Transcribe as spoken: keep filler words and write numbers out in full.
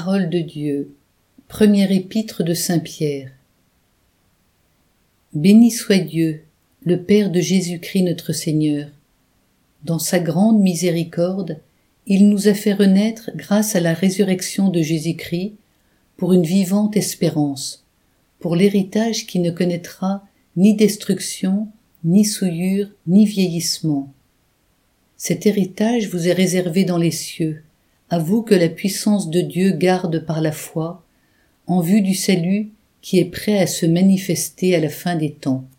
Parole de Dieu. Première épître de saint Pierre. Béni soit Dieu, le Père de Jésus-Christ notre Seigneur. Dans sa grande miséricorde, il nous a fait renaître grâce à la résurrection de Jésus-Christ pour une vivante espérance, pour l'héritage qui ne connaîtra ni destruction, ni souillure, ni vieillissement. Cet héritage vous est réservé dans les cieux, à vous que la puissance de Dieu garde par la foi, en vue du salut qui est prêt à se manifester à la fin des temps.